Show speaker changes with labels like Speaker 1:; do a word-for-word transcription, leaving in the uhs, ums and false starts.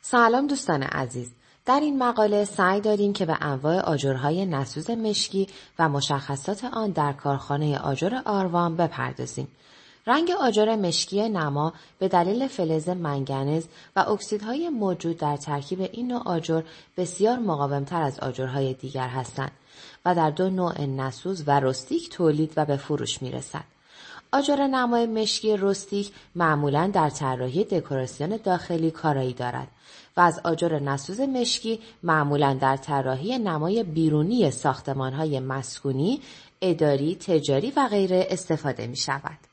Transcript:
Speaker 1: سلام دوستان عزیز. در این مقاله سعی داریم که به انواع آجرهای نسوز مشکی و مشخصات آن در کارخانه آجر آروان بپردازیم. رنگ آجر مشکی نما به دلیل فلز منگنز و اکسیدهای موجود در ترکیب این نوع آجر بسیار مقاومتر از آجرهای دیگر هستند و در دو نوع نسوز و رستیک تولید و به فروش میرسد. آجر نمای مشکی رستیک معمولاً در طراحی دکوراسیون داخلی کارایی دارد و از آجر نسوز مشکی معمولاً در طراحی نمای بیرونی ساختمان‌های مسکونی، اداری، تجاری و غیره استفاده می‌شود.